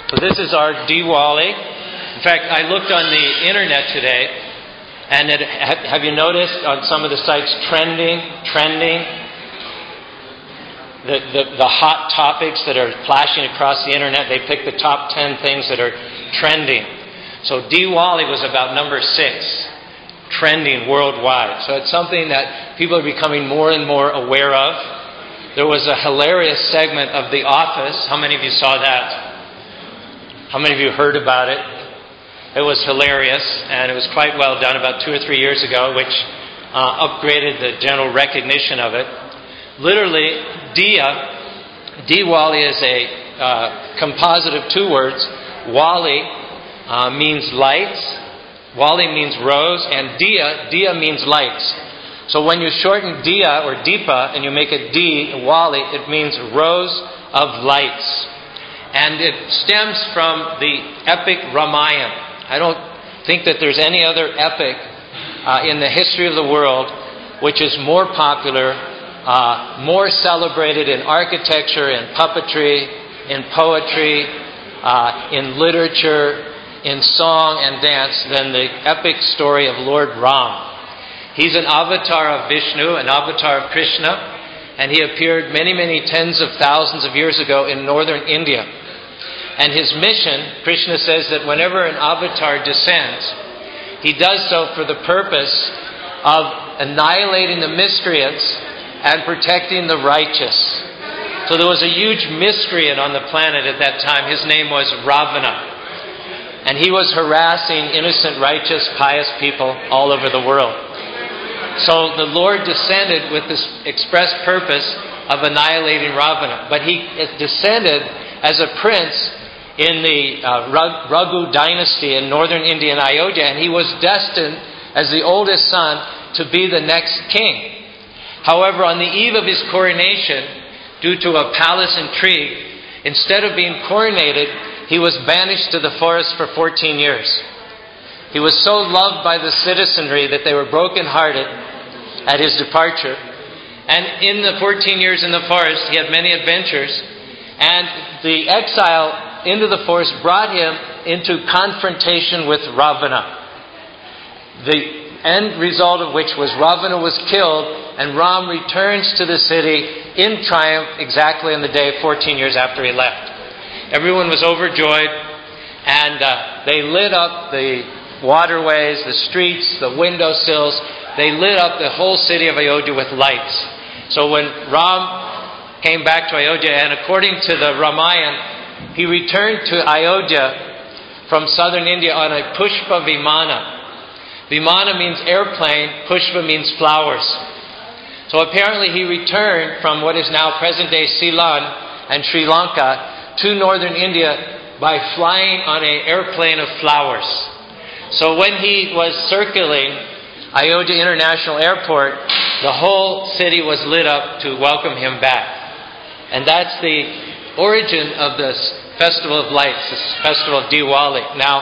So this is our Diwali. In fact, I looked on the internet today, and have you noticed on some of the sites trending, the hot topics that are flashing across the internet? They pick the top 10 things that are trending. So Diwali was about number 6, trending worldwide. So it's something that people are becoming more and more aware of. There was a hilarious segment of The Office. How many of you saw that? How many of you heard about it? It was hilarious, and it was quite well done about 2 or 3 years ago, which upgraded the general recognition of it. Literally, Diwali is a composite of 2 words. Wali means lights. Wali means rose, and Diya means lights. So when you shorten Diya or Deepa and you make it Wali, it means rose of lights. And it stems from the epic Ramayana. I don't think that there's any other epic in the history of the world which is more popular, more celebrated in architecture, in puppetry, in poetry, in literature, in song and dance than the epic story of Lord Ram. He's an avatar of Vishnu, an avatar of Krishna, and he appeared many, many tens of thousands of years ago in northern India. And his mission, Krishna says that whenever an avatar descends, he does so for the purpose of annihilating the miscreants and protecting the righteous. So there was a huge miscreant on the planet at that time. His name was Ravana. And he was harassing innocent, righteous, pious people all over the world. So the Lord descended with this express purpose of annihilating Ravana. But he descended as a prince in the Raghu dynasty in northern India and Ayodhya, and he was destined as the oldest son to be the next king. However, on the eve of his coronation, due to a palace intrigue, instead of being coronated, he was banished to the forest for 14 years. He was so loved by the citizenry that they were broken-hearted at his departure. And in the 14 years in the forest, he had many adventures, and the exile into the forest brought him into confrontation with Ravana. The end result of which was Ravana was killed, and Ram returns to the city in triumph exactly on the day 14 years after he left. Everyone was overjoyed, and they lit up the waterways, the streets, the windowsills. They lit up the whole city of Ayodhya with lights. So when Ram came back to Ayodhya, and according to the Ramayana, he returned to Ayodhya from southern India on a Pushpa Vimana. Vimana means airplane, Pushpa means flowers. So apparently he returned from what is now present-day Ceylon and Sri Lanka to northern India by flying on an airplane of flowers. So when he was circling Ayodhya International Airport, the whole city was lit up to welcome him back. And that's the origin of this Festival of Lights, this Festival of Diwali. Now,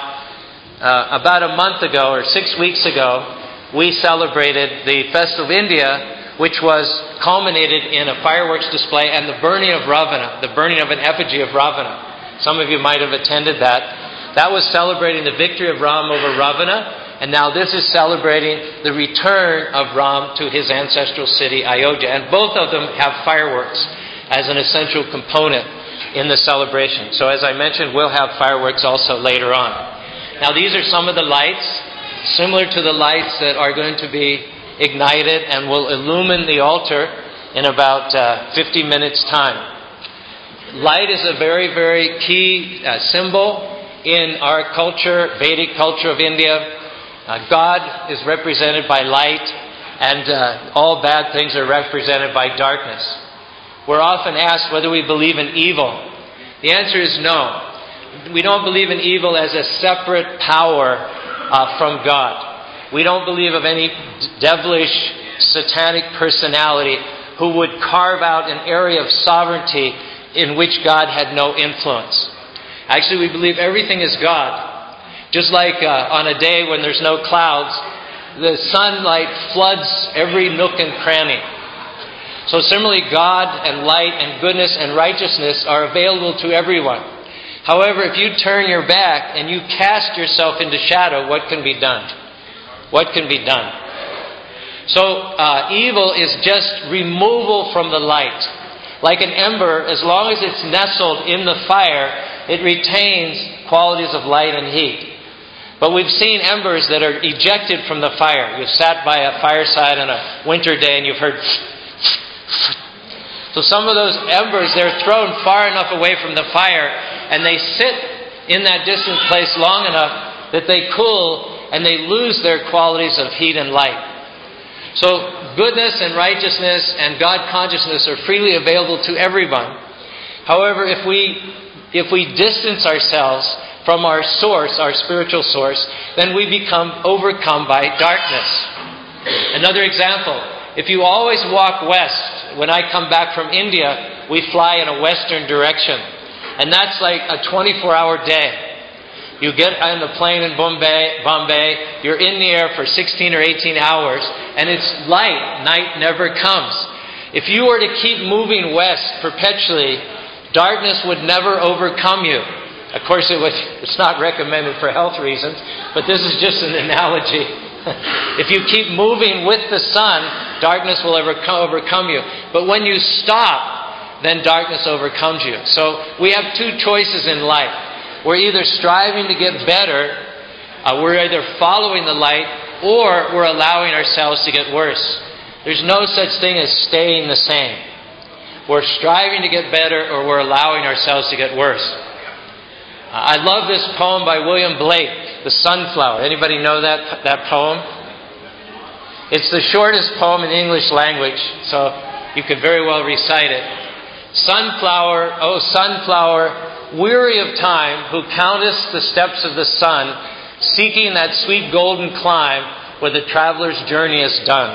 about a month ago or 6 weeks ago, we celebrated the Festival of India, which was culminated in a fireworks display and the burning of Ravana, the burning of an effigy of Ravana. Some of you might have attended that. That was celebrating the victory of Ram over Ravana, and now this is celebrating the return of Ram to his ancestral city, Ayodhya. And both of them have fireworks as an essential component in the celebration. So as I mentioned, we'll have fireworks also later on. Now these are some of the lights, similar to the lights that are going to be ignited and will illumine the altar in about 50 minutes' time. Light is a very, very key symbol in our culture, Vedic culture of India. God is represented by light, and all bad things are represented by darkness. We're often asked whether we believe in evil. The answer is no. We don't believe in evil as a separate power from God. We don't believe of any devilish, satanic personality who would carve out an area of sovereignty in which God had no influence. Actually, we believe everything is God. Just like on a day when there's no clouds, the sunlight floods every nook and cranny. So similarly, God and light and goodness and righteousness are available to everyone. However, if you turn your back and you cast yourself into shadow, what can be done? What can be done? So evil is just removal from the light. Like an ember, as long as it's nestled in the fire, it retains qualities of light and heat. But we've seen embers that are ejected from the fire. You've sat by a fireside on a winter day and you've heard... So some of those embers, they're thrown far enough away from the fire and they sit in that distant place long enough that they cool and they lose their qualities of heat and light. So goodness and righteousness and God consciousness are freely available to everyone. However, if we distance ourselves from our source, our spiritual source, then we become overcome by darkness. Another example, if you always walk west, when I come back from India, we fly in a western direction. And that's like a 24-hour day. You get on the plane in Bombay, you're in the air for 16 or 18 hours, and it's light. Night never comes. If you were to keep moving west perpetually, darkness would never overcome you. Of course, it's not recommended for health reasons, but this is just an analogy. If you keep moving with the sun, darkness will overcome you. But when you stop, then darkness overcomes you. So we have two choices in life. We're either striving to get better, we're either following the light, or we're allowing ourselves to get worse. There's no such thing as staying the same. We're striving to get better, or we're allowing ourselves to get worse. I love this poem by William Blake, The Sunflower. Anybody know that poem? It's the shortest poem in the English language, so you could very well recite it. Sunflower, oh sunflower, weary of time, who countest the steps of the sun, seeking that sweet golden clime where the traveler's journey is done.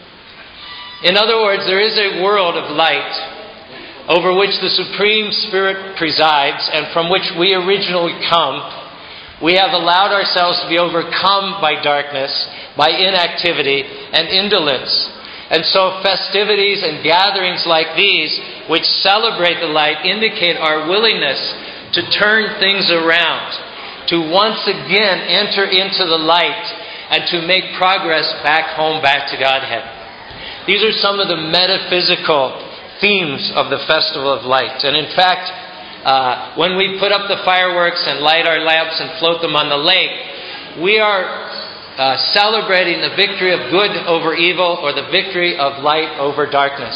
In other words, there is a world of light over which the Supreme Spirit presides and from which we originally come. We have allowed ourselves to be overcome by darkness, by inactivity and indolence. And so festivities and gatherings like these, which celebrate the light, indicate our willingness to turn things around, to once again enter into the light and to make progress back home, back to Godhead. These are some of the metaphysical themes of the Festival of Lights. And in fact, when we put up the fireworks and light our lamps and float them on the lake, we are celebrating the victory of good over evil, or the victory of light over darkness.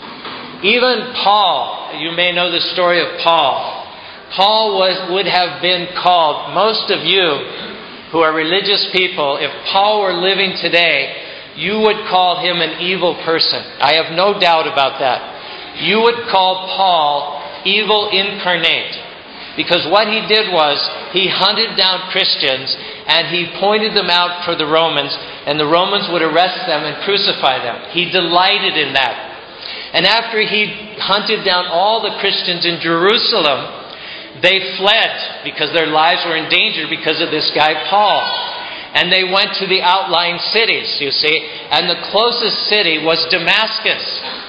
Even Paul, you may know the story of Paul. Paul would have been called, most of you who are religious people, if Paul were living today, you would call him an evil person. I have no doubt about that. You would call Paul evil incarnate. Because what he did was, he hunted down Christians and he pointed them out for the Romans, and the Romans would arrest them and crucify them. He delighted in that. And after he hunted down all the Christians in Jerusalem, they fled because their lives were in danger because of this guy Paul. And they went to the outlying cities, you see, and the closest city was Damascus.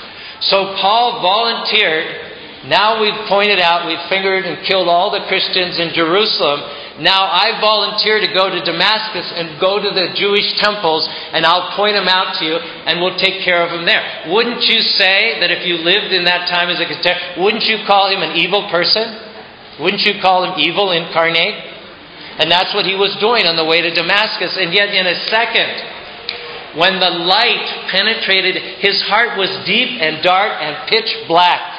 So Paul volunteered. Now we've pointed out, we've fingered and killed all the Christians in Jerusalem. Now I volunteer to go to Damascus and go to the Jewish temples, and I'll point them out to you and we'll take care of them there. Wouldn't you say that if you lived in that time as a contemporary, wouldn't you call him an evil person? Wouldn't you call him evil incarnate? And that's what he was doing on the way to Damascus. And yet in a second, when the light penetrated, his heart was deep and dark and pitch black.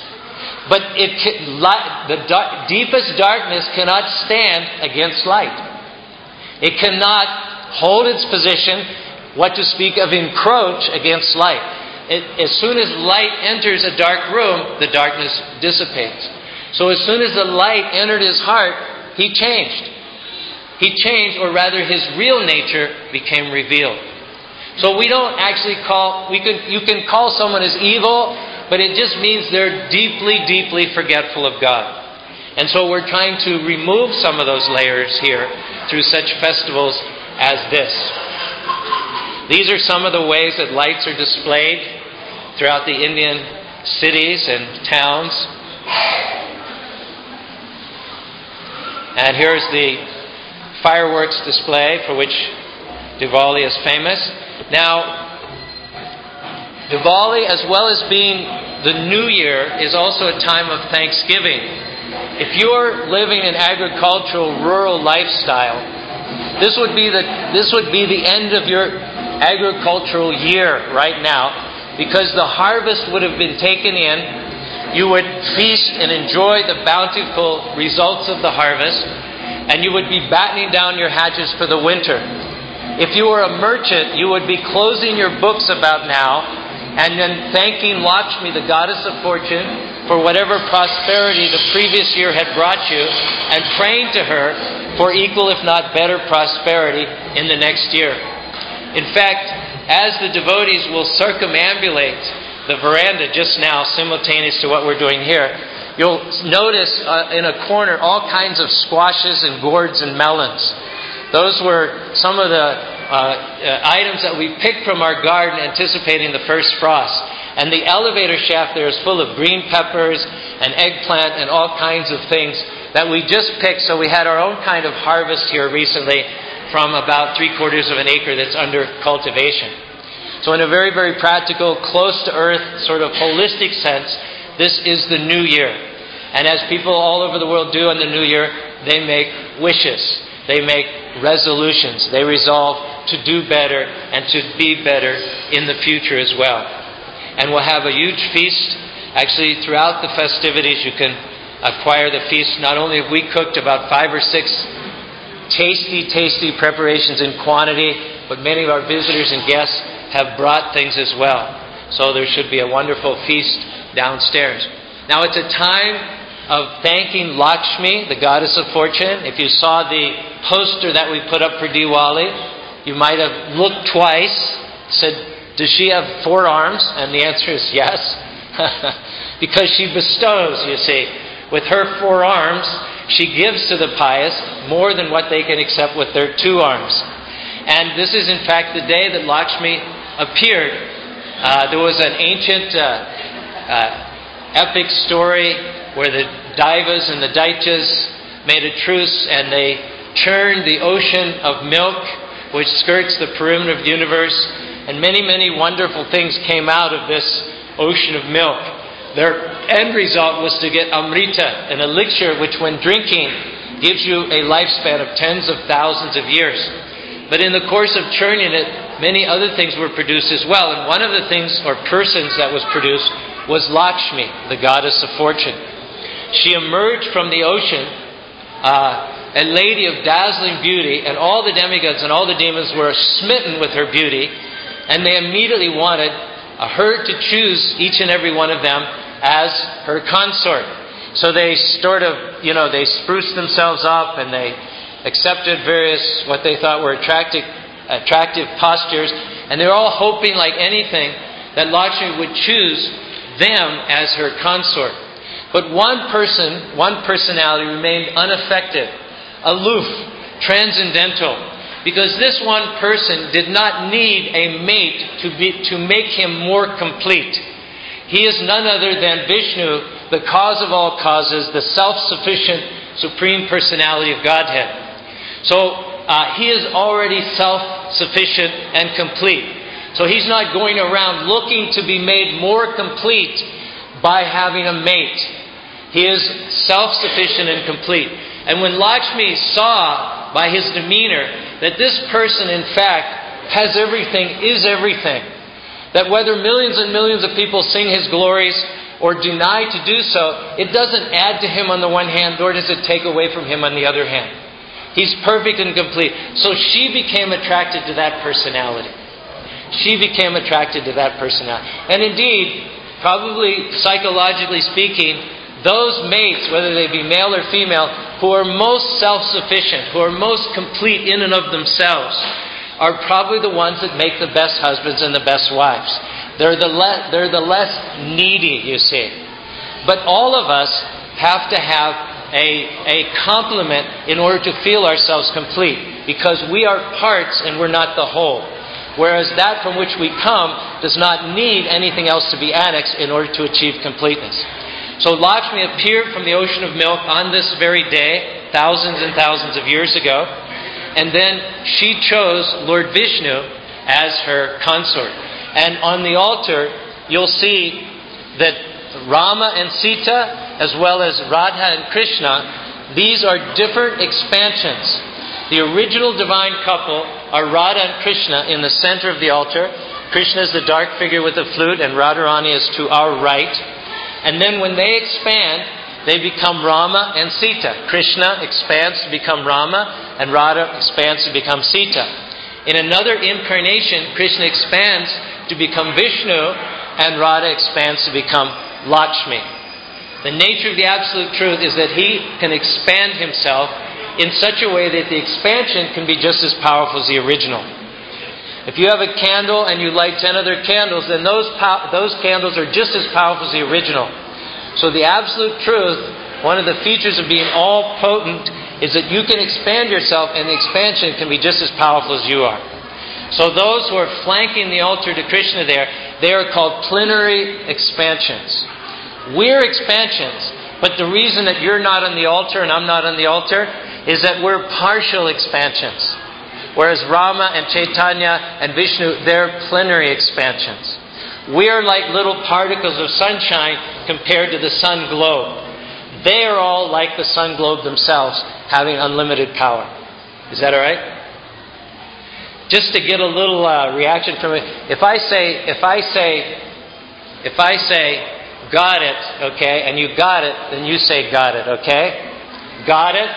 But the deepest darkness cannot stand against light. It cannot hold its position, what to speak of encroach against light. As soon as light enters a dark room, the darkness dissipates. So as soon as the light entered his heart, he changed. He changed, or rather his real nature became revealed. So we don't actually you can call someone as evil, but it just means they're deeply, deeply forgetful of God. And so we're trying to remove some of those layers here through such festivals as this. These are some of the ways that lights are displayed throughout the Indian cities and towns. And here's the fireworks display for which Diwali is famous. Now, Diwali, as well as being the New Year, is also a time of thanksgiving. If you're living an agricultural, rural lifestyle, this would be the end of your agricultural year right now, because the harvest would have been taken in. You would feast and enjoy the bountiful results of the harvest, and you would be battening down your hatches for the winter. If you were a merchant, you would be closing your books about now, and then thanking Lakshmi, the goddess of fortune, for whatever prosperity the previous year had brought you, and praying to her for equal, if not better, prosperity in the next year. In fact, as the devotees will circumambulate the veranda just now, simultaneous to what we're doing here, you'll notice in a corner all kinds of squashes and gourds and melons. Those were some of the items that we picked from our garden anticipating the first frost. And the elevator shaft there is full of green peppers and eggplant and all kinds of things that we just picked. So we had our own kind of harvest here recently from about 3/4 of an acre that's under cultivation. So in a very, very practical, close-to-earth, sort of holistic sense, this is the New Year. And as people all over the world do on the New Year, they make wishes. They make resolutions. They resolve to do better and to be better in the future as well. And we'll have a huge feast. Actually, throughout the festivities, you can acquire the feast. Not only have we cooked about 5 or 6 tasty preparations in quantity, but many of our visitors and guests have brought things as well. So there should be a wonderful feast downstairs. Now it's a time of thanking Lakshmi, the goddess of fortune. If you saw the poster that we put up for Diwali, you might have looked twice, said, does she have 4 arms? And the answer is yes. Because she bestows, you see. With her 4 arms, she gives to the pious more than what they can accept with their 2 arms. And this is in fact the day that Lakshmi appeared. There was an ancient epic story where the Daivas and the Daityas made a truce and they churned the ocean of milk which skirts the perimeter of the universe, and many, many wonderful things came out of this ocean of milk. Their end result was to get Amrita, an elixir which when drinking gives you a lifespan of tens of thousands of years. But in the course of churning it, many other things were produced as well. And one of the things or persons that was produced was Lakshmi, the goddess of fortune. She emerged from the ocean, a lady of dazzling beauty, and all the demigods and all the demons were smitten with her beauty, and they immediately wanted her to choose each and every one of them as her consort. So they they spruced themselves up and they accepted various, what they thought were attractive postures, and they're all hoping like anything that Lakshmi would choose them as her consort. But one personality remained unaffected, aloof, transcendental, because this one person did not need a mate to make him more complete. He is none other than Vishnu, the cause of all causes, the self-sufficient Supreme Personality of Godhead. So he is already self-sufficient and complete. So he's not going around looking to be made more complete by having a mate. He is self-sufficient and complete. And when Lakshmi saw by his demeanor that this person in fact has everything, is everything, that whether millions and millions of people sing his glories or deny to do so, it doesn't add to him on the one hand, nor does it take away from him on the other hand. He's perfect and complete. So she became attracted to that personality. She became attracted to that personality. And indeed, probably psychologically speaking, those mates, whether they be male or female, who are most self-sufficient, who are most complete in and of themselves, are probably the ones that make the best husbands and the best wives. They're the less needy, you see. But all of us have to have a complement in order to feel ourselves complete, because we are parts and we're not the whole. Whereas that from which we come does not need anything else to be annexed in order to achieve completeness. So Lakshmi appeared from the ocean of milk on this very day, thousands and thousands of years ago. And then she chose Lord Vishnu as her consort. And on the altar, you'll see that Rama and Sita, as well as Radha and Krishna, these are different expansions. The original divine couple are Radha and Krishna in the center of the altar. Krishna is the dark figure with the flute, and Radharani is to our right. And then when they expand, they become Rama and Sita. Krishna expands to become Rama, and Radha expands to become Sita. In another incarnation, Krishna expands to become Vishnu, and Radha expands to become Lakshmi. The nature of the Absolute Truth is that He can expand Himself in such a way that the expansion can be just as powerful as the original. If you have a candle and you light 10 other candles, then those candles are just as powerful as the original. So the Absolute Truth, one of the features of being all-potent, is that you can expand yourself, and the expansion can be just as powerful as you are. So those who are flanking the altar to Krishna there, they are called plenary expansions. We're expansions, but the reason that you're not on the altar and I'm not on the altar is that we're partial expansions. Whereas Rama and Chaitanya and Vishnu, they're plenary expansions. We are like little particles of sunshine compared to the sun globe. They are all like the sun globe themselves, having unlimited power. Is that all right? Just to get a little reaction from it, if I say, got it, okay, and you got it, then you say got it, okay? Got it?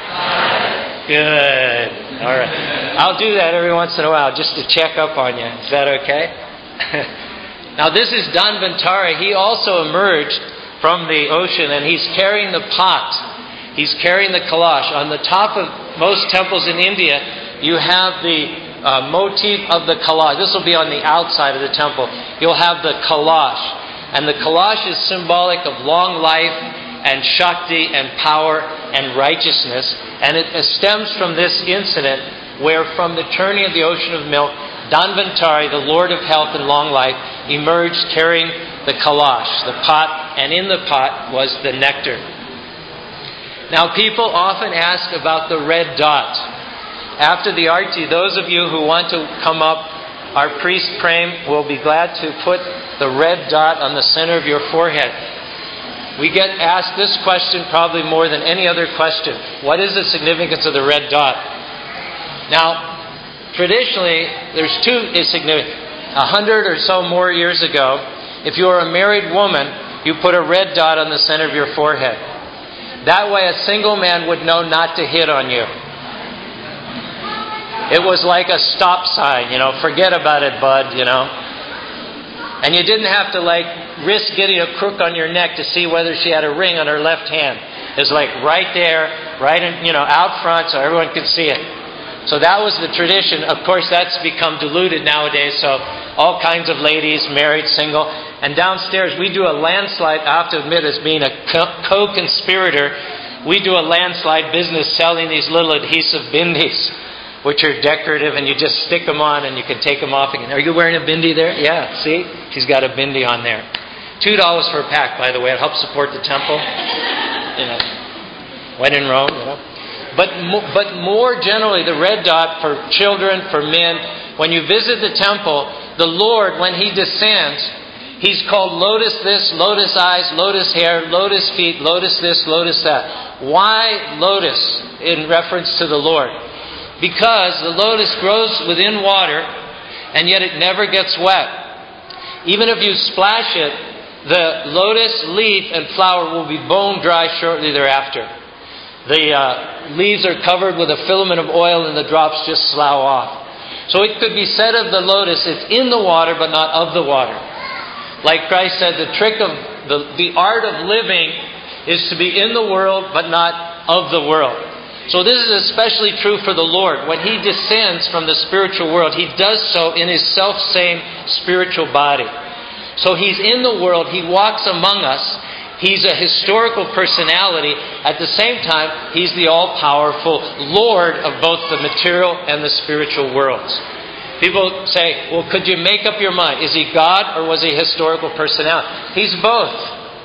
Good. All right. I'll do that every once in a while just to check up on you. Is that okay? Now this is Dhanvantari. He also emerged from the ocean, and he's carrying the pot. He's carrying the kalash. On the top of most temples in India, you have the motif of the kalash. This will be on the outside of the temple. You'll have the kalash. And the kalash is symbolic of long life and Shakti and power and righteousness. And it stems from this incident where from the turning of the ocean of milk, Dhanvantari, the Lord of health and long life, emerged carrying the kalash, the pot, and in the pot was the nectar. Now people often ask about the red dot. After the arti, those of you who want to come up, our priest Prem will be glad to put the red dot on the center of your forehead. We get asked this question probably more than any other question. What is the significance of the red dot? Now, traditionally, there's two significance. 100 or so more years ago, if you were a married woman, you put a red dot on the center of your forehead. That way a single man would know not to hit on you. It was like a stop sign, forget about it, bud, And you didn't have to risk getting a crook on your neck to see whether she had a ring on her left hand. It was right there, right in, out front so everyone could see it. So that was the tradition. Of course, that's become diluted nowadays. So all kinds of ladies, married, single. And downstairs, we do a landslide. I have to admit, as being a co-conspirator, we do a landslide business selling these little adhesive bindis, which are decorative, and you just stick them on and you can take them off again. Are you wearing a bindi there? Yeah, see? She's got a bindi on there. $2 for a pack, by the way. It helps support the temple. When in Rome, But more generally, the red dot for children, for men, when you visit the temple, the Lord, when He descends, He's called lotus this, lotus eyes, lotus hair, lotus feet, lotus this, lotus that. Why lotus in reference to the Lord? Because the lotus grows within water, and yet it never gets wet. Even if you splash it, the lotus leaf and flower will be bone dry shortly thereafter. The leaves are covered with a filament of oil, and the drops just slough off. So it could be said of the lotus, it's in the water but not of the water. Like Christ said, the trick of the art of living is to be in the world but not of the world. So this is especially true for the Lord. When He descends from the spiritual world, He does so in His self-same spiritual body. So He's in the world, He walks among us, He's a historical personality. At the same time, He's the all-powerful Lord of both the material and the spiritual worlds. People say, well, could you make up your mind? Is He God or was He a historical personality? He's both.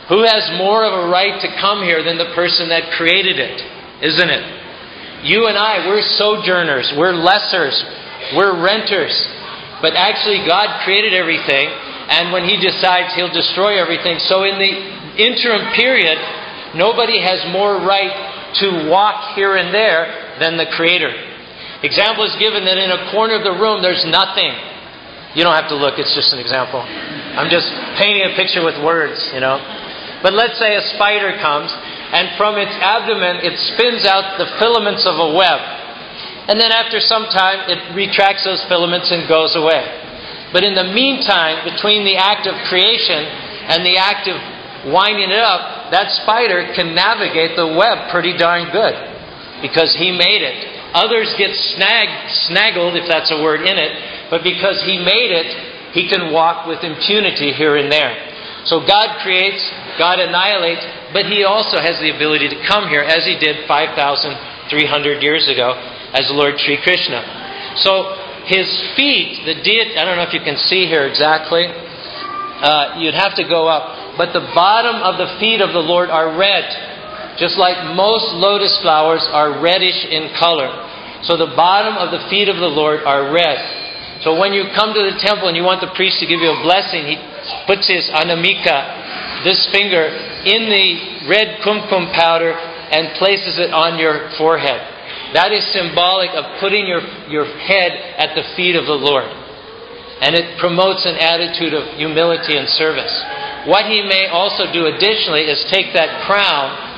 Who has more of a right to come here than the person that created it? Isn't it? You and I, we're sojourners, we're lessers, we're renters. But actually God created everything, and when He decides He'll destroy everything. So in the interim period, nobody has more right to walk here and there than the Creator. Example is given that in a corner of the room there's nothing. You don't have to look, it's just an example. I'm just painting a picture with words, But let's say a spider comes, and from its abdomen it spins out the filaments of a web. And then after some time it retracts those filaments and goes away. But in the meantime, between the act of creation and the act of winding it up, that spider can navigate the web pretty darn good, because He made it. Others get snaggled, if that's a word in it, but because He made it, He can walk with impunity here and there. So God creates, God annihilates, but He also has the ability to come here, as He did 5,300 years ago as Lord Sri Krishna. So His feet, I don't know if you can see here exactly. You'd have to go up. But the bottom of the feet of the Lord are red, just like most lotus flowers are reddish in color. So the bottom of the feet of the Lord are red. So when you come to the temple and you want the priest to give you a blessing, he puts his anamika, this finger, in the red kumkum powder and places it on your forehead. That is symbolic of putting your head at the feet of the Lord. And it promotes an attitude of humility and service. What he may also do additionally is take that crown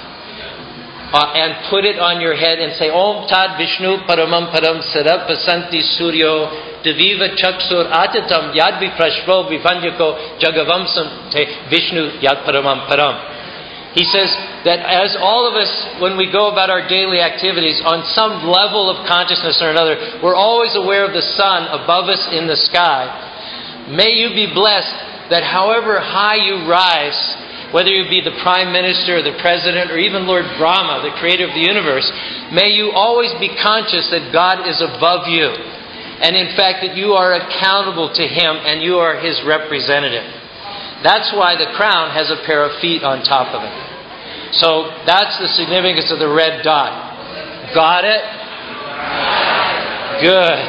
and put it on your head and say, Om Tad Vishnu Paramam Param Sarab Basanti Suryo Deviva Chaksur Atatam Yadvi Prashvo Vivanjako Jagavamsam Te Vishnu Yad Paramam Param. He says that as all of us, when we go about our daily activities, on some level of consciousness or another, we're always aware of the sun above us in the sky. May you be blessed that however high you rise, whether you be the Prime Minister or the President or even Lord Brahma, the creator of the universe, may you always be conscious that God is above you. And in fact that you are accountable to Him and you are His representative. That's why the crown has a pair of feet on top of it. So that's the significance of the red dot. Got it? Good.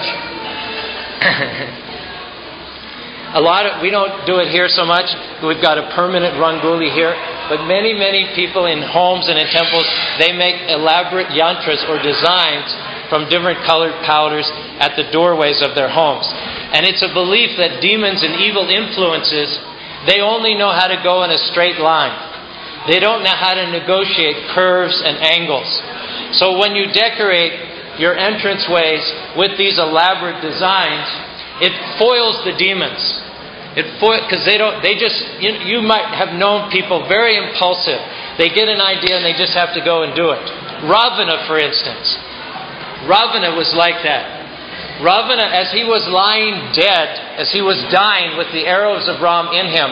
We don't do it here so much. We've got a permanent rangoli here. But many people in homes and in temples, they make elaborate yantras or designs from different colored powders at the doorways of their homes. And it's a belief that demons and evil influences, they only know how to go in a straight line. They don't know how to negotiate curves and angles. So when you decorate your entranceways with these elaborate designs, it foils the demons. Because you might have known people very impulsive. They get an idea and they just have to go and do it. Ravana, for instance. Ravana was like that. Ravana, as he was lying dead, as he was dying with the arrows of Ram in him,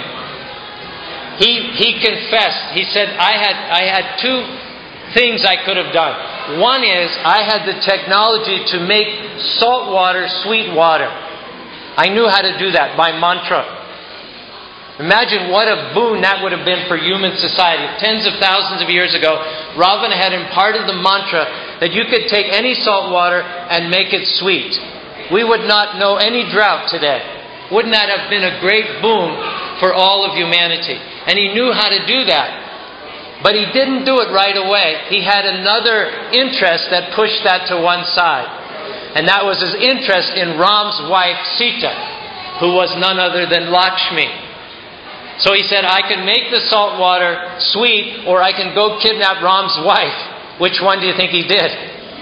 he confessed. He said, I had two things I could have done. One is, I had the technology to make salt water sweet water. I knew how to do that by mantra. Imagine what a boon that would have been for human society. Tens of thousands of years ago, Ravana had imparted the mantra that you could take any salt water and make it sweet. We would not know any drought today. Wouldn't that have been a great boon for all of humanity? And he knew how to do that. But he didn't do it right away. He had another interest that pushed that to one side. And that was his interest in Ram's wife, Sita, who was none other than Lakshmi. So he said, I can make the salt water sweet, or I can go kidnap Ram's wife. Which one do you think he did?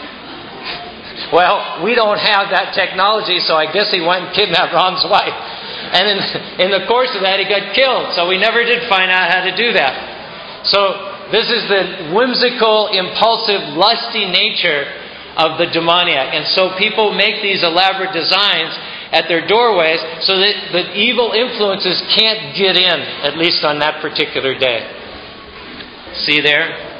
Well, we don't have that technology, so I guess he went and kidnapped Ram's wife. And in the course of that, he got killed. So we never did find out how to do that. So this is the whimsical, impulsive, lusty nature of the demoniac. And so people make these elaborate designs at their doorways so that the evil influences can't get in, at least on that particular day. See there?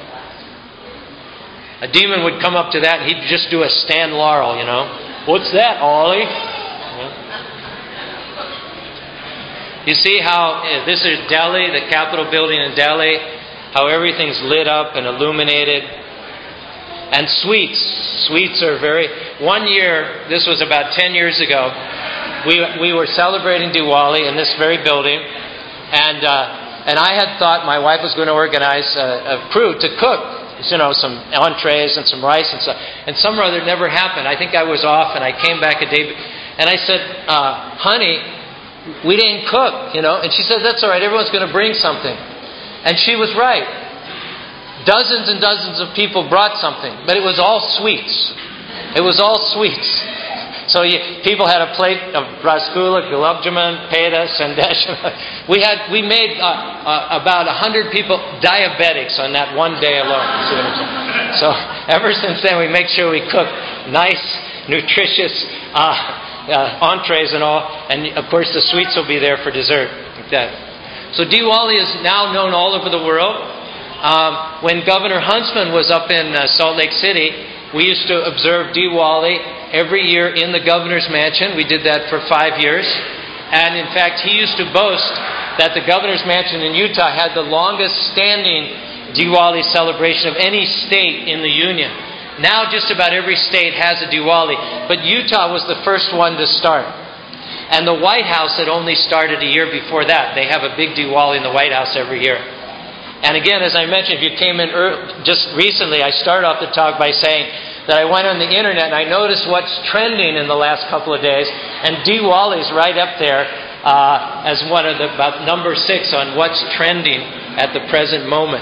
A demon would come up to that and he'd just do a Stan Laurel, What's that, Ollie? You see how this is Delhi, the Capitol building in Delhi, how everything's lit up and illuminated. And sweets. Sweets are One year, this was about 10 years ago, we were celebrating Diwali in this very building, and I had thought my wife was going to organize a crew to cook, some entrees and some rice and stuff. And some or other never happened. I think I was off, and I came back a day, and I said, honey, we didn't cook, And she said, that's all right, everyone's going to bring something. And she was right. Dozens and dozens of people brought something, but it was all sweets. It was all sweets. So people had a plate of rasgulla, gulab jamun, peda, sandesh. We made about 100 people diabetics on that one day alone. See what I'm saying? So ever since then, we make sure we cook nice, nutritious entrees and all, and of course the sweets will be there for dessert. Like that. So Diwali is now known all over the world. When Governor Huntsman was up in Salt Lake City, we used to observe Diwali every year in the governor's mansion. We did that for 5 years. And in fact, he used to boast that the governor's mansion in Utah had the longest standing Diwali celebration of any state in the Union. Now just about every state has a Diwali, but Utah was the first one to start. And the White House had only started a year before that. They have a big Diwali in the White House every year. And again, as I mentioned, if you came in just recently, I started off the talk by saying that I went on the internet and I noticed what's trending in the last couple of days, and Diwali's right up there as one of about number 6 on what's trending at the present moment.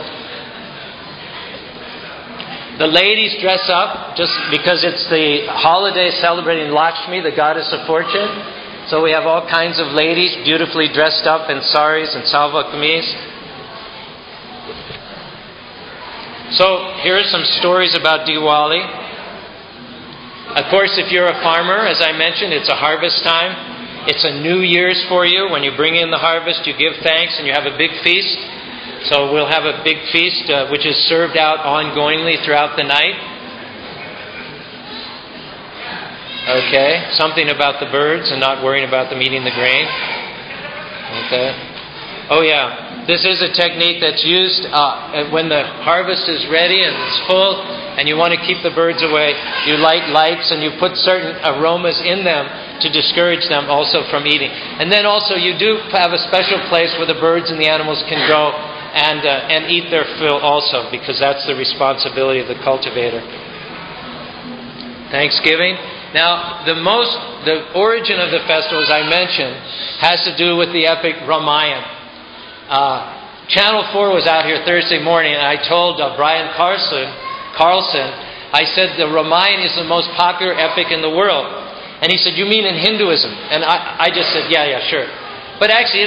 The ladies dress up just because it's the holiday celebrating Lakshmi, the goddess of fortune. So we have all kinds of ladies beautifully dressed up in saris and salwar kameez. So here are some stories about Diwali. Of course, if you're a farmer, as I mentioned, it's a harvest time. It's a New Year's for you. When you bring in the harvest, you give thanks and you have a big feast. So we'll have a big feast which is served out ongoingly throughout the night. Okay, something about the birds and not worrying about them eating the grain. Okay. Oh yeah, this is a technique that's used when the harvest is ready and it's full and you want to keep the birds away. You light lights and you put certain aromas in them to discourage them also from eating. And then also you do have a special place where the birds and the animals can go and eat their fill also, because that's the responsibility of the cultivator. Thanksgiving. Now, the origin of the festival, as I mentioned, has to do with the epic Ramayana. Channel 4 was out here Thursday morning, and I told Brian Carlson, I said the Ramayana is the most popular epic in the world. And he said, you mean in Hinduism? And I just said, yeah, sure. But actually,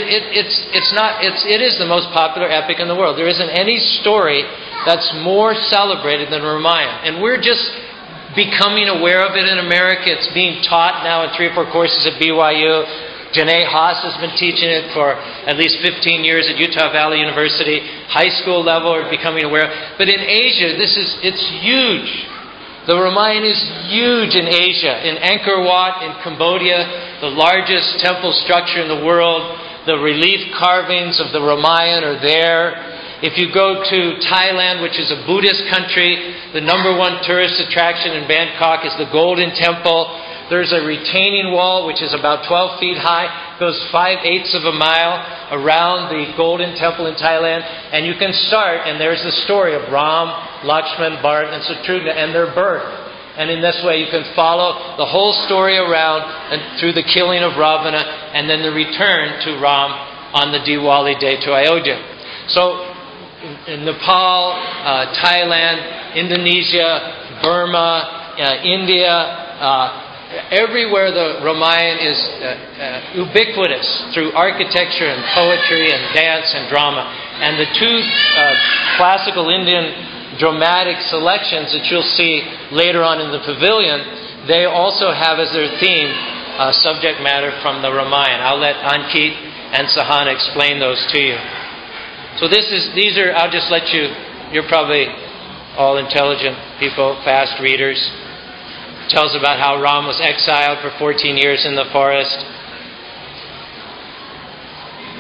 it is the most popular epic in the world. There isn't any story that's more celebrated than Ramayana. And we're just becoming aware of it in America. It's being taught now in 3 or 4 courses at BYU. Janae Haas has been teaching it for at least 15 years at Utah Valley University. High school level are becoming aware. But in Asia, it's huge. The Ramayana is huge in Asia. In Angkor Wat in Cambodia, the largest temple structure in the world, the relief carvings of the Ramayana are there. If you go to Thailand, which is a Buddhist country, the number 1 tourist attraction in Bangkok is the Golden Temple. There's a retaining wall which is about 12 feet high, goes 5/8 of a mile around the Golden Temple in Thailand. And you can start, and there's the story of Ram, Lakshman, Bharat, and Shatrugna and their birth. And in this way you can follow the whole story around and through the killing of Ravana and then the return to Ram on the Diwali day to Ayodhya. So in Nepal, Thailand, Indonesia, Burma, India, everywhere the Ramayana is ubiquitous through architecture and poetry and dance and drama. And the 2 classical Indian dramatic selections that you'll see later on in the pavilion, they also have as their theme subject matter from the Ramayana. I'll let Ankit and Sahana explain those to you. So I'll just let you're probably all intelligent people, fast readers. It tells about how Ram was exiled for 14 years in the forest.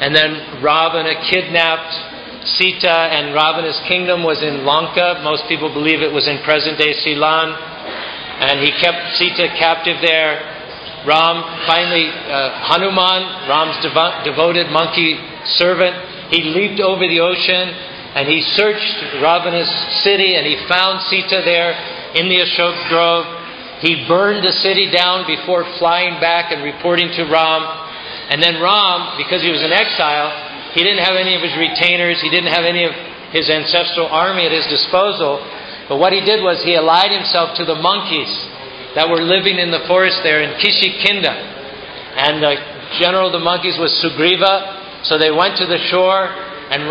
And then Ravana kidnapped Sita, and Ravana's kingdom was in Lanka. Most people believe it was in present-day Ceylon. And he kept Sita captive there. Ram finally, Hanuman, Ram's devoted monkey servant, he leaped over the ocean and he searched Ravana's city, and he found Sita there in the Ashok Grove. He burned the city down before flying back and reporting to Ram. And then Ram, because he was in exile, he didn't have any of his retainers, he didn't have any of his ancestral army at his disposal. But what he did was he allied himself to the monkeys that were living in the forest there in Kishikinda. And the general of the monkeys was Sugriva. So they went to the shore, and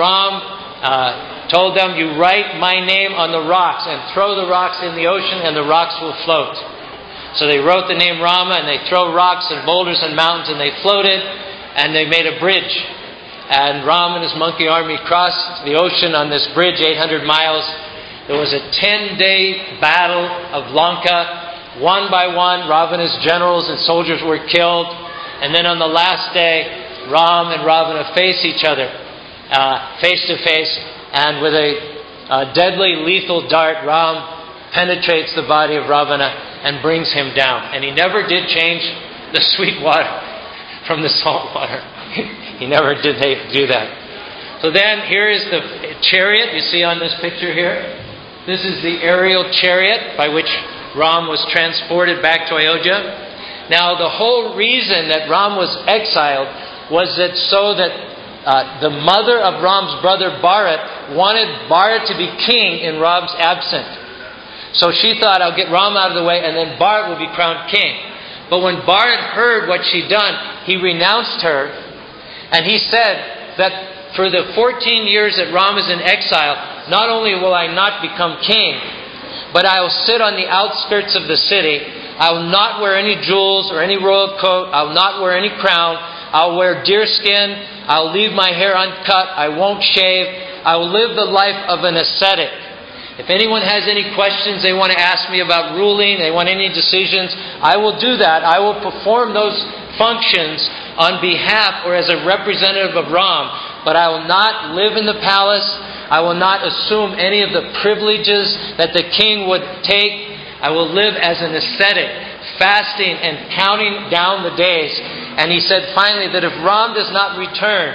Ram told them, "You write my name on the rocks and throw the rocks in the ocean, and the rocks will float." So they wrote the name Rama, and they throw rocks and boulders and mountains, and they floated, and they made a bridge. And Ram and his monkey army crossed the ocean on this bridge, 800 miles. There was a 10-day battle of Lanka. One by one, Ravana's generals and soldiers were killed. And then on the last day, Ram and Ravana face each other, face to face. And with a deadly, lethal dart, Ram penetrates the body of Ravana and brings him down. And he never did change the sweet water from the salt water. He never did do that. So then here is the chariot you see on this picture here. This is the aerial chariot by which Ram was transported back to Ayodhya. Now the whole reason that Ram was exiled was that so that the mother of Ram's brother Bharat wanted Bharat to be king in Ram's absence. So she thought, I'll get Ram out of the way and then Bharat will be crowned king. But when Bharat heard what she'd done, he renounced her. And he said that for the 14 years that Ram is in exile, not only will I not become king, but I will sit on the outskirts of the city. I will not wear any jewels or any royal coat. I will not wear any crown. I'll wear deerskin. I'll leave my hair uncut. I won't shave. I will live the life of an ascetic. If anyone has any questions they want to ask me about ruling, they want any decisions, I will do that. I will perform those functions on behalf or as a representative of Ram. But I will not live in the palace. I will not assume any of the privileges that the king would take. I will live as an ascetic, fasting and counting down the days. And he said finally that if Ram does not return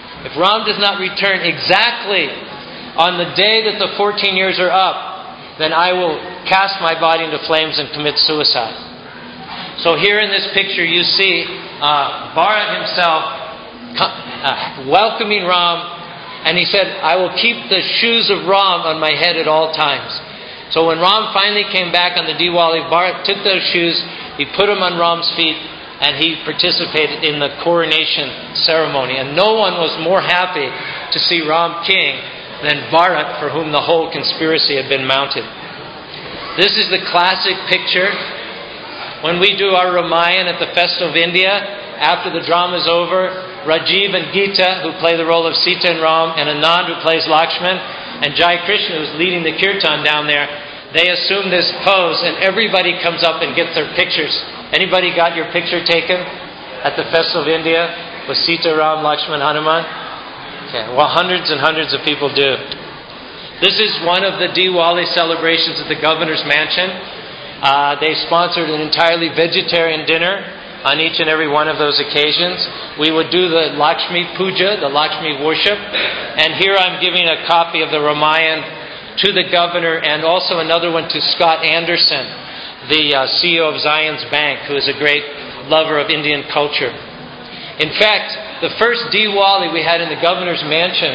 exactly on the day that the 14 years are up, then I will cast my body into flames and commit suicide. So here in this picture you see Bharat himself welcoming Ram, and he said, I will keep the shoes of Ram on my head at all times. So when Ram finally came back on the Diwali, Bharat took those shoes, he put them on Ram's feet, and he participated in the coronation ceremony. And no one was more happy to see Ram king than Bharat, for whom the whole conspiracy had been mounted. This is the classic picture. When we do our Ramayan at the Festival of India, after the drama is over, Rajiv and Geeta, who play the role of Sita and Ram, and Anand, who plays Lakshman, and Jai Krishna, who's leading the kirtan down there, they assume this pose, and everybody comes up and gets their pictures. Anybody got your picture taken at the Festival of India with Sita, Ram, Lakshman, Hanuman? Okay. Well, hundreds and hundreds of people do. This is one of the Diwali celebrations at the governor's mansion. They sponsored an entirely vegetarian dinner on each and every one of those occasions. We would do the Lakshmi Puja, the Lakshmi worship. And here I'm giving a copy of the Ramayan to the governor, and also another one to Scott Anderson, the CEO of Zion's Bank, who is a great lover of Indian culture. In fact, the first Diwali we had in the governor's mansion,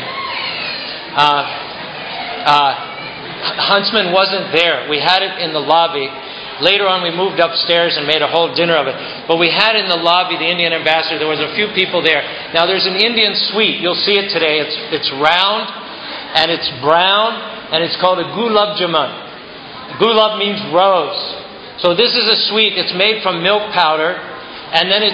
Huntsman wasn't there. We had it in the lobby. Later on we moved upstairs and made a whole dinner of it. But we had in the lobby the Indian ambassador. There was a few people there. Now there's an Indian sweet. You'll see it today. It's round and it's brown and it's called a gulab jamun. Gulab means rose. So this is a sweet. It's made from milk powder. And then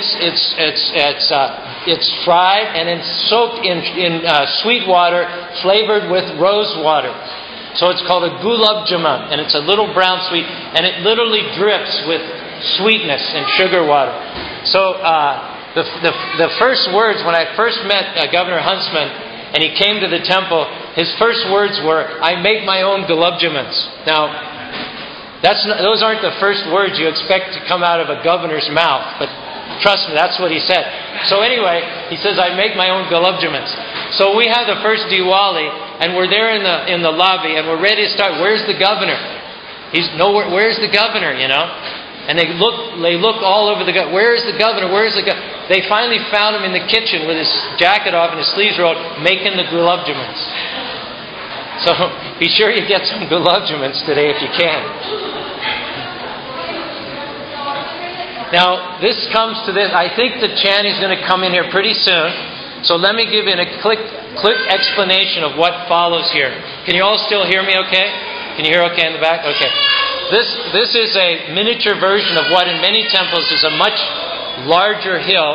it's fried and it's soaked in sweet water flavored with rose water. So it's called a gulab jamun, and it's a little brown sweet, and it literally drips with sweetness and sugar water. So The first words, when I first met Governor Huntsman, and he came to the temple, his first words were, "I make my own golubjaments." Now, those aren't the first words you expect to come out of a governor's mouth, but trust me, that's what he said. So anyway, he says, "I make my own golubjaments." So we have the first Diwali, and we're there in the lobby, and we're ready to start. Where's the governor? He's nowhere. Where's the governor? And they look all over the governor. Where is the governor? Where is the governor? They finally found him in the kitchen with his jacket off and his sleeves rolled, making the gulabjaments. So be sure you get some gulabjaments today if you can. Now, this comes to this. I think that Channy's going to come in here pretty soon. So let me give you a quick explanation of what follows here. Can you all still hear me okay? Can you hear okay in the back? Okay. This is a miniature version of what in many temples is a much larger hill.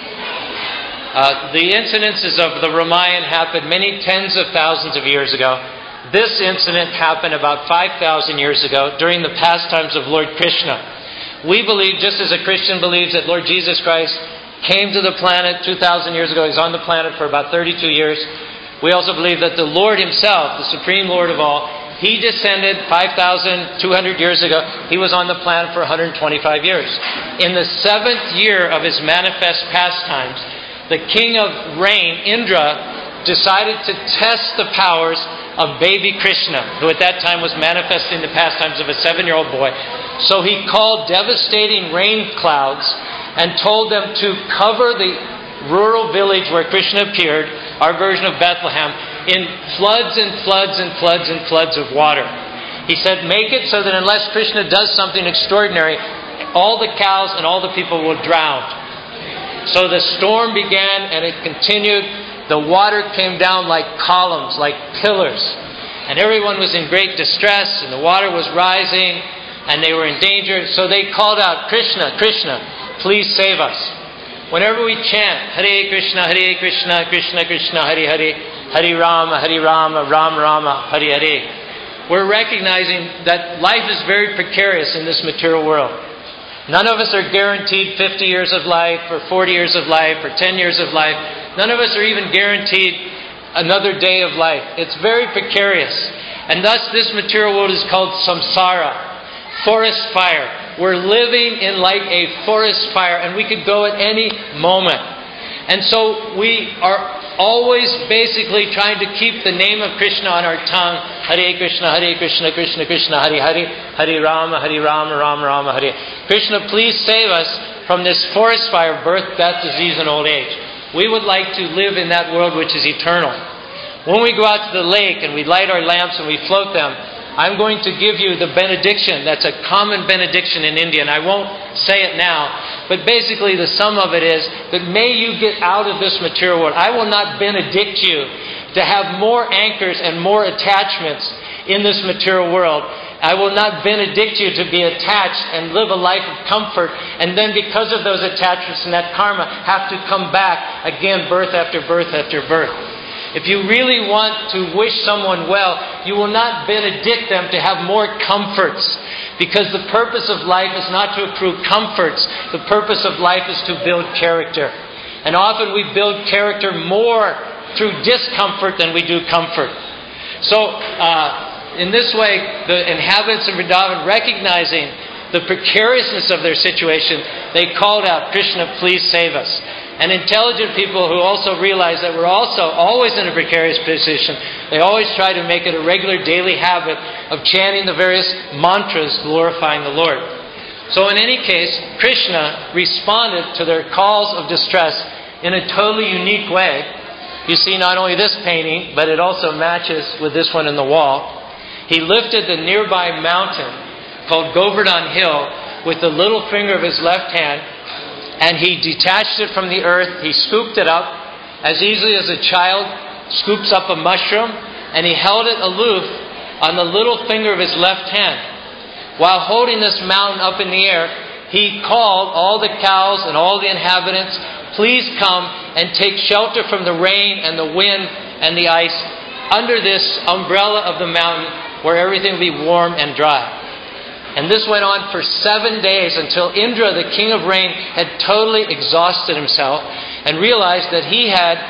The incidences of the Ramayan happened many tens of thousands of years ago. This incident happened about 5,000 years ago during the pastimes of Lord Krishna. We believe, just as a Christian believes, that Lord Jesus Christ came to the planet 2,000 years ago. He's on the planet for about 32 years. We also believe that the Lord Himself, the Supreme Lord of all, He descended 5,200 years ago. He was on the planet for 125 years. In the 7th year of His manifest pastimes, the king of rain, Indra, decided to test the powers of baby Krishna, who at that time was manifesting the pastimes of a 7-year-old boy. So he called devastating rain clouds and told them to cover the rural village where Krishna appeared, our version of Bethlehem, in floods and floods and floods and floods of water. He said, make it so that unless Krishna does something extraordinary, all the cows and all the people will drown. So the storm began and it continued. The water came down like columns, like pillars. And everyone was in great distress and the water was rising and they were in danger. So they called out, Krishna, Krishna, please save us. Whenever we chant, Hare Krishna, Krishna Krishna, Hare Hare, Hare Rama, Rama Rama, Hare Hare, we're recognizing that life is very precarious in this material world. None of us are guaranteed 50 years of life, or 40 years of life, or 10 years of life. None of us are even guaranteed another day of life. It's very precarious. And thus this material world is called samsara, forest fire. We're living in like a forest fire, and we could go at any moment. And so we are always basically trying to keep the name of Krishna on our tongue. Hare Krishna, Krishna Krishna, Hare Hare, Hare Rama, Rama Rama, Hare. Krishna, please save us from this forest fire of birth, death, disease, and old age. We would like to live in that world which is eternal. When we go out to the lake and we light our lamps and we float them, I'm going to give you the benediction. That's a common benediction in India, and I won't say it now. But basically the sum of it is that may you get out of this material world. I will not benedict you to have more anchors and more attachments in this material world. I will not benedict you to be attached and live a life of comfort, and then because of those attachments and that karma have to come back again, birth after birth after birth. If you really want to wish someone well, you will not benedict them to have more comforts, because the purpose of life is not to accrue comforts. The purpose of life is to build character. And often we build character more through discomfort than we do comfort. So, in this way, the inhabitants of Vrindavan, recognizing the precariousness of their situation, they called out, Krishna, please save us. And intelligent people who also realize that we're also always in a precarious position, they always try to make it a regular daily habit of chanting the various mantras glorifying the Lord. So in any case, Krishna responded to their calls of distress in a totally unique way. You see not only this painting, but it also matches with this one in the wall. He lifted the nearby mountain called Govardhan Hill with the little finger of his left hand, and he detached it from the earth. He scooped it up as easily as a child scoops up a mushroom, and he held it aloof on the little finger of his left hand. While holding this mountain up in the air, he called all the cows and all the inhabitants, please come and take shelter from the rain and the wind and the ice under this umbrella of the mountain where everything will be warm and dry. And this went on for 7 days until Indra, the king of rain, had totally exhausted himself and realized that he had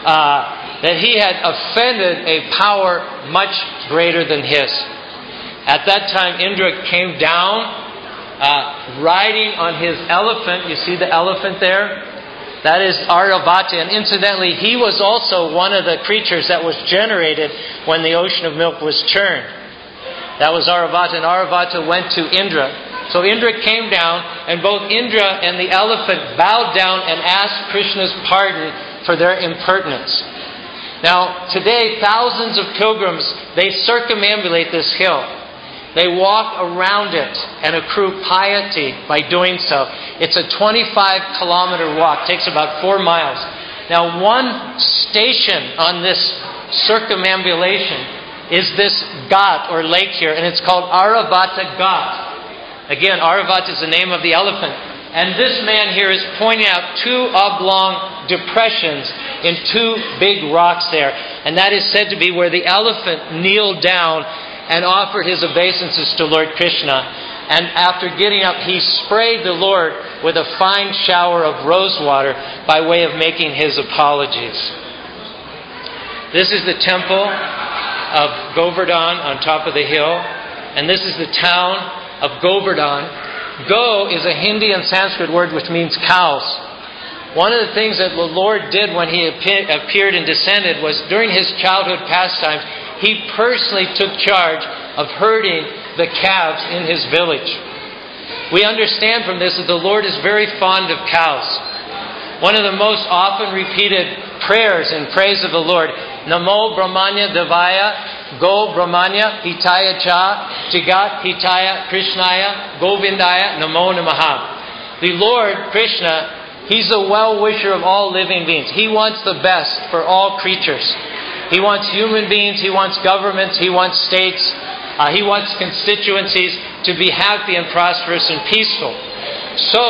offended a power much greater than his. At that time, Indra came down, riding on his elephant. You see the elephant there? That is Airavata. And incidentally, he was also one of the creatures that was generated when the ocean of milk was churned. That was Airavata. And Airavata went to Indra. So Indra came down, and both Indra and the elephant bowed down and asked Krishna's pardon for their impertinence. Now, today, thousands of pilgrims, they circumambulate this hill. They walk around it and accrue piety by doing so. It's a 25-kilometer walk. It takes about 4 miles. Now, one station on this circumambulation is this ghat or lake here, and it's called Airavata Ghat. Again, Airavata is the name of the elephant. And this man here is pointing out 2 oblong depressions in 2 big rocks there. And that is said to be where the elephant kneeled down and offered his obeisances to Lord Krishna. And after getting up, he sprayed the Lord with a fine shower of rose water by way of making his apologies. This is the temple of Govardhan on top of the hill. And this is the town of Govardhan. Go is a Hindi and Sanskrit word which means cows. One of the things that the Lord did when He appeared and descended was during His childhood pastimes, He personally took charge of herding the calves in His village. We understand from this that the Lord is very fond of cows. One of the most often repeated prayers in praise of the Lord, Namo Brahmanya Devaya, Go Brahmanya Hitaya Cha, Jagat Hitaya Krishnaya, Govindaya Namo Namaha. The Lord, Krishna, He's a well-wisher of all living beings. He wants the best for all creatures. He wants human beings, He wants governments, He wants states, He wants constituencies to be happy and prosperous and peaceful. So,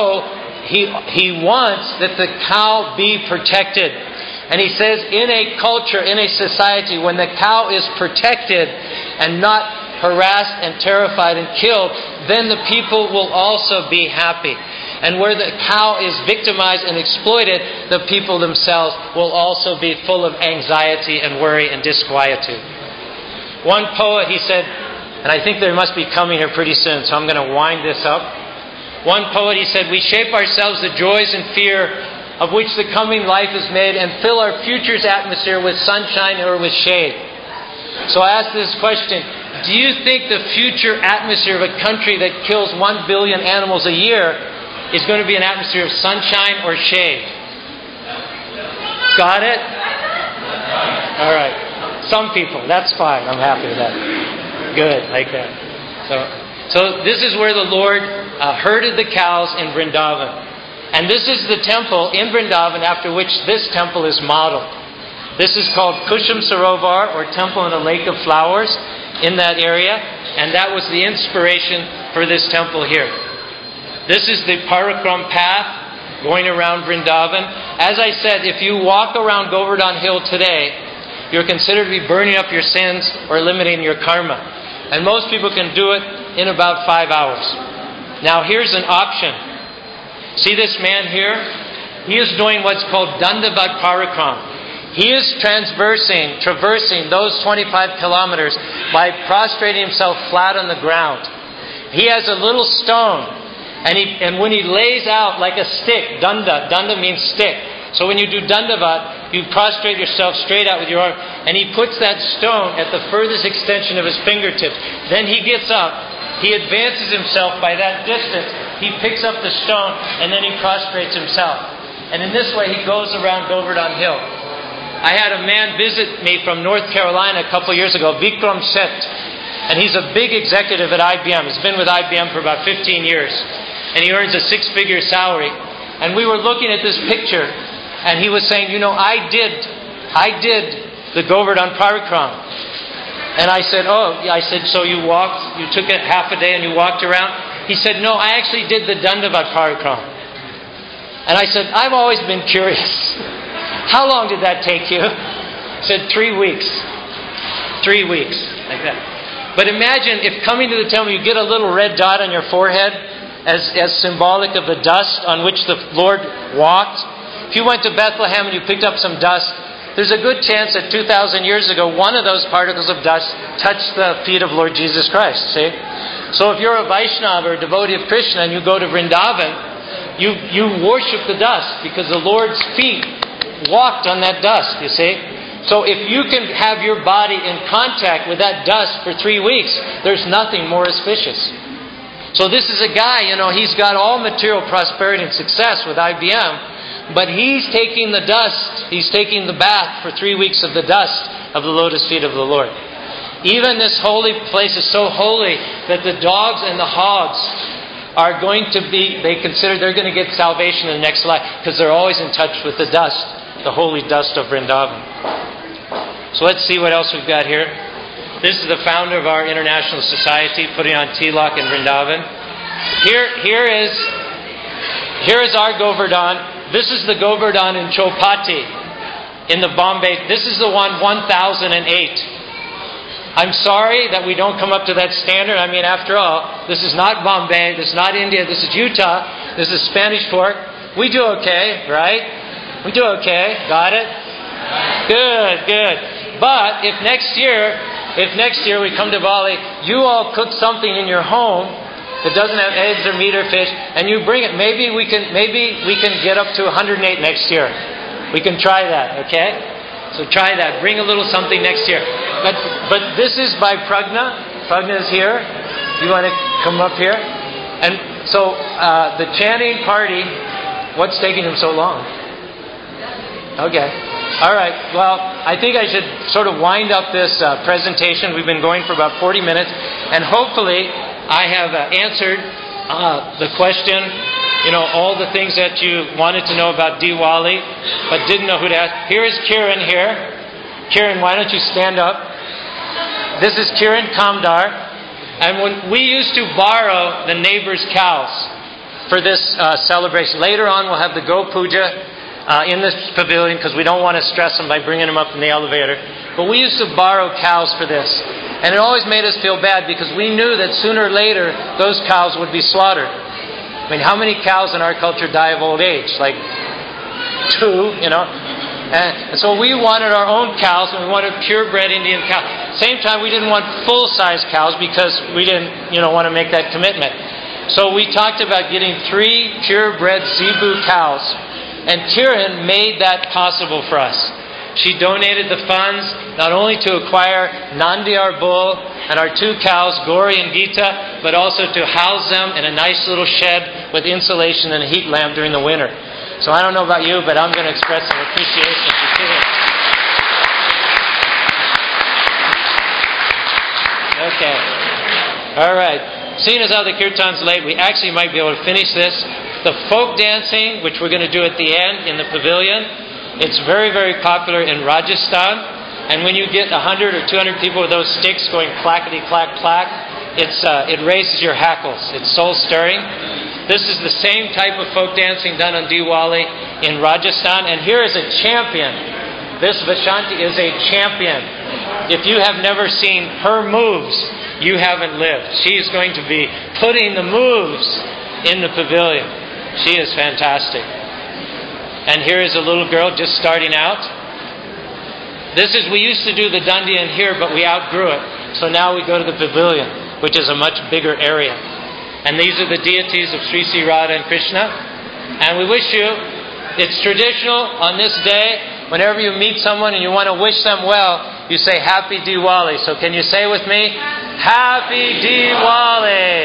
He wants that the cow be protected. And He says in a culture, in a society, when the cow is protected and not harassed and terrified and killed, then the people will also be happy. And where the cow is victimized and exploited, the people themselves will also be full of anxiety and worry and disquietude. One poet, he said, and I think they must be coming here pretty soon, so I'm going to wind this up. One poet, he said, we shape ourselves the joys and fear of which the coming life is made and fill our future's atmosphere with sunshine or with shade. So I ask this question, do you think the future atmosphere of a country that kills 1 billion animals a year is going to be an atmosphere of sunshine or shade? Got it? All right. Some people. That's fine. I'm happy with that. Good. Like that. So this is where the Lord herded the cows in Vrindavan. And this is the temple in Vrindavan after which this temple is modeled. This is called Kusham Sarovar, or Temple in a Lake of Flowers, in that area. And that was the inspiration for this temple here. This is the Parakram path going around Vrindavan. As I said, if you walk around Govardhan Hill today, you're considered to be burning up your sins or eliminating your karma. And most people can do it in about 5 hours. Now here's an option. See this man here? He is doing what's called Dandavat Parakram. He is traversing those 25 kilometers by prostrating himself flat on the ground. He has a little stone. And when he lays out like a stick, danda means stick. So when you do dandavat, you prostrate yourself straight out with your arm, and he puts that stone at the furthest extension of his fingertips. Then he gets up, he advances himself by that distance, he picks up the stone, and then he prostrates himself. And in this way he goes around Govardhan Hill. I had a man visit me from North Carolina a couple years ago, Vikram Seth. And he's a big executive at IBM. He's been with IBM for about 15 years. And he earns a 6-figure salary. And we were looking at this picture, and he was saying, I did the Govardhan Parakram. And I said, so you took it half a day and you walked around? He said, no, I actually did the Dandavat Parakram. And I said, I've always been curious. How long did that take you? He said, 3 weeks. 3 weeks, like that. But imagine if coming to the temple you get a little red dot on your forehead as symbolic of the dust on which the Lord walked. If you went to Bethlehem and you picked up some dust, there's a good chance that 2,000 years ago, one of those particles of dust touched the feet of Lord Jesus Christ. See? So if you're a Vaishnava or a devotee of Krishna and you go to Vrindavan, you worship the dust because the Lord's feet walked on that dust, you see? So if you can have your body in contact with that dust for 3 weeks, there's nothing more auspicious. So this is a guy, he's got all material prosperity and success with IBM, but he's taking the dust, he's taking the bath for 3 weeks of the dust of the lotus feet of the Lord. Even this holy place is so holy that the dogs and the hogs are going to be, they consider they're going to get salvation in the next life because they're always in touch with the dust, the holy dust of Vrindavan. So let's see what else we've got here. This is the founder of our international society putting on tilak in Vrindavan. Here is our Govardhan. This is the Govardhan in Chowpatty in the Bombay. This is the one 1008. I'm sorry that we don't come up to that standard. I mean, after all, this is not Bombay, this is not India, this is Utah, this is Spanish Fork. We do okay, right? We do okay. Got it? Good. But if next year we come to Bali, you all cook something in your home that doesn't have eggs or meat or fish, and you bring it. Maybe we can get up to 108 next year. We can try that, okay? So try that. Bring a little something next year. But this is by Pragna. Pragna is here. You want to come up here? And so the chanting party, what's taking him so long? Okay. All right. Well, I think I should sort of wind up this presentation. We've been going for about 40 minutes. And hopefully I have answered the question, all the things that you wanted to know about Diwali, but didn't know who to ask. Here is Kiran here. Kiran, why don't you stand up? This is Kiran Kamdar. And when we used to borrow the neighbors' cows for this celebration. Later on, we'll have the Go Puja in this pavilion because we don't want to stress them by bringing them up in the elevator. But we used to borrow cows for this. And it always made us feel bad because we knew that sooner or later those cows would be slaughtered. I mean, how many cows in our culture die of old age? Like 2, And so we wanted our own cows, and we wanted purebred Indian cows. Same time, we didn't want full-size cows because we didn't, want to make that commitment. So we talked about getting 3 purebred Zebu cows. And Kiran made that possible for us. She donated the funds not only to acquire Nandi, our bull, and our 2 cows, Gauri and Gita, but also to house them in a nice little shed with insulation and a heat lamp during the winter. So I don't know about you, but I'm going to express some appreciation to Kiran. Okay. All right. Seeing as how the kirtan's late, we actually might be able to finish this. The folk dancing, which we're going to do at the end in the pavilion, it's very, very popular in Rajasthan. And when you get 100 or 200 people with those sticks going clackety clack clack, it raises your hackles. It's soul stirring. This is the same type of folk dancing done on Diwali in Rajasthan. And here is a champion. This Vashanti is a champion. If you have never seen her moves, you haven't lived. She is going to be putting the moves in the pavilion. She is fantastic. And here is a little girl just starting out. We used to do the Dandiya in here, but we outgrew it. So now we go to the pavilion, which is a much bigger area. And these are the deities of Sri Sri Radha and Krishna. And we wish you, it's traditional on this day, whenever you meet someone and you want to wish them well, you say Happy Diwali. So can you say with me, Happy Diwali?